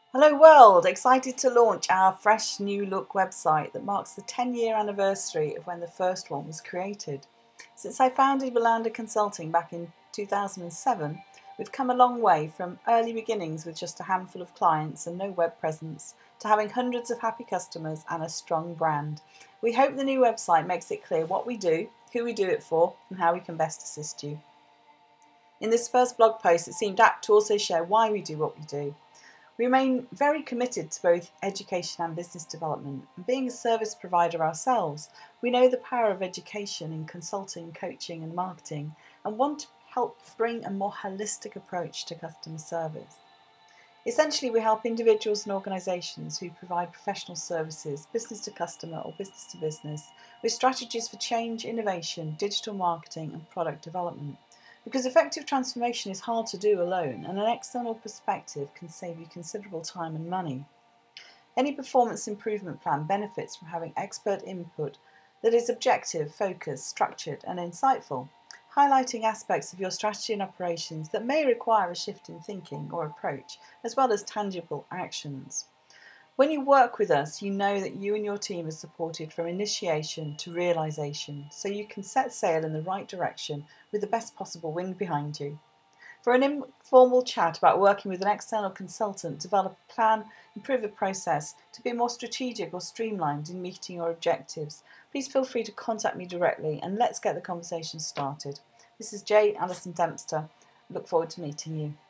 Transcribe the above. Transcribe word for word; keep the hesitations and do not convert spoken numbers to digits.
Hello world! Excited to launch our fresh new look website that marks the ten year anniversary of when the first one was created. Since I founded Wilander Consulting back in two thousand seven, we've come a long way from early beginnings with just a handful of clients and no web presence to having hundreds of happy customers and a strong brand. We hope the new website makes it clear what we do, who we do it for and how we can best assist you. In this first blog post, it seemed apt to also share why we do what we do. We remain very committed to both education and business development, and being a service provider ourselves, we know the power of education in consulting, coaching and marketing, and want to help bring a more holistic approach to customer service. Essentially, we help individuals and organisations who provide professional services, business to customer or business to business, with strategies for change, innovation, digital marketing and product development. Because effective transformation is hard to do alone, and an external perspective can save you considerable time and money. Any performance improvement plan benefits from having expert input that is objective, focused, structured and insightful, highlighting aspects of your strategy and operations that may require a shift in thinking or approach, as well as tangible actions. When you work with us, you know that you and your team are supported from initiation to realisation, so you can set sail in the right direction with the best possible wind behind you. For an informal chat about working with an external consultant, develop a plan, improve a process to be more strategic or streamlined in meeting your objectives, please feel free to contact me directly and let's get the conversation started. This is J. Alison Dempster. I look forward to meeting you.